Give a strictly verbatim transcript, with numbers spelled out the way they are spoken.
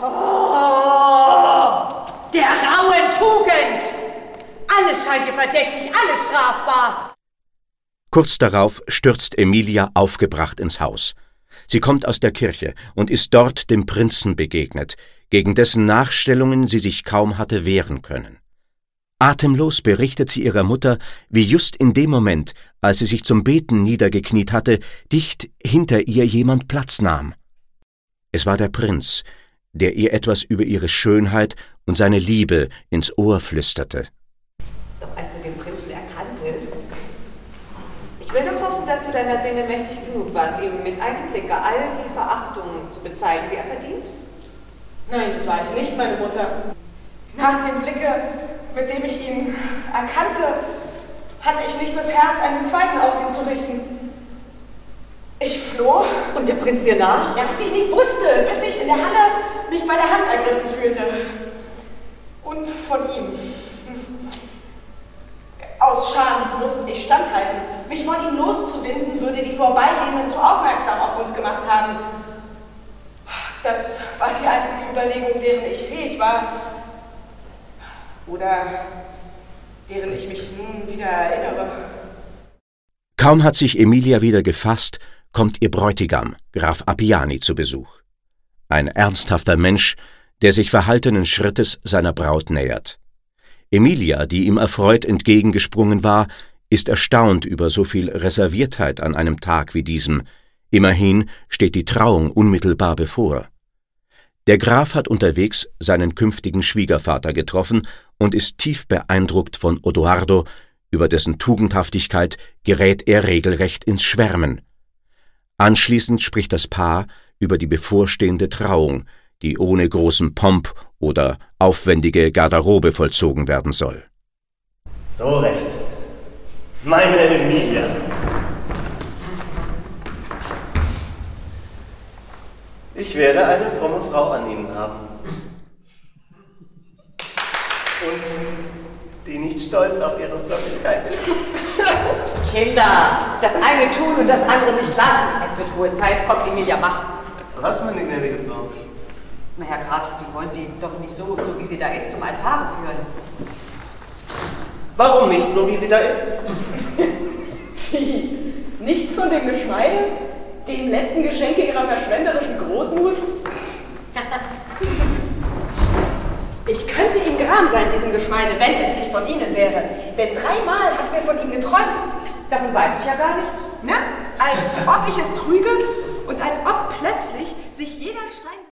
Oh, der rauen Tugend! Alles scheint ihr verdächtig, alles strafbar. Kurz darauf stürzt Emilia aufgebracht ins Haus. Sie kommt aus der Kirche und ist dort dem Prinzen begegnet, gegen dessen Nachstellungen sie sich kaum hatte wehren können. Atemlos berichtet sie ihrer Mutter, wie just in dem Moment, als sie sich zum Beten niedergekniet hatte, dicht hinter ihr jemand Platz nahm. Es war der Prinz, der ihr etwas über ihre Schönheit und seine Liebe ins Ohr flüsterte. Doch als du den Prinzen erkanntest, ich will doch hoffen, dass du deiner Söhne mächtig genug warst, ihm mit einem Blicke all die Verachtung zu bezeigen, die er verdient? Nein, das war ich nicht, meine Mutter. Nach dem Blicke, mit dem ich ihn erkannte, hatte ich nicht das Herz, einen zweiten auf ihn zu richten. Ich floh. Und der Prinz dir nach? Ja, bis ich nicht wusste, bis ich in der Halle mich bei der Hand ergriffen fühlte. Und von ihm. Aus Scham musste ich standhalten. Mich von ihm loszuwinden, würde die Vorbeigehenden zu aufmerksam auf uns gemacht haben. Das war die einzige Überlegung, deren ich fähig war. Oder deren ich mich nun wieder erinnere. Kaum hat sich Emilia wieder gefasst, kommt ihr Bräutigam, Graf Appiani, zu Besuch. Ein ernsthafter Mensch, der sich verhaltenen Schrittes seiner Braut nähert. Emilia, die ihm erfreut entgegengesprungen war, ist erstaunt über so viel Reserviertheit an einem Tag wie diesem. Immerhin steht die Trauung unmittelbar bevor. Der Graf hat unterwegs seinen künftigen Schwiegervater getroffen und ist tief beeindruckt von Odoardo, über dessen Tugendhaftigkeit gerät er regelrecht ins Schwärmen. Anschließend spricht das Paar über die bevorstehende Trauung, die ohne großen Pomp oder aufwendige Garderobe vollzogen werden soll. So recht. Meine Emilia. Ich werde eine fromme Frau an Ihnen haben. Und die nicht stolz auf ihre Frömmigkeit ist. Kinder, das eine tun und das andere nicht lassen. Es wird hohe Zeit, kommt Emilia, mach. Was, meine gnädige Frau? Na, Herr Graf, Sie wollen sie doch nicht so, so wie sie da ist, zum Altar führen. Warum nicht so, wie sie da ist? Wie? Nichts von dem Geschmeide? Dem letzten Geschenke ihrer verschwenderischen Großmut? Ich könnte ihm gram sein, diesem Geschmeide, wenn es nicht von Ihnen wäre. Denn dreimal hat mir von ihm geträumt. Davon weiß ich ja gar nichts. Ne? Als ob ich es trüge und als ob plötzlich sich jeder Stein...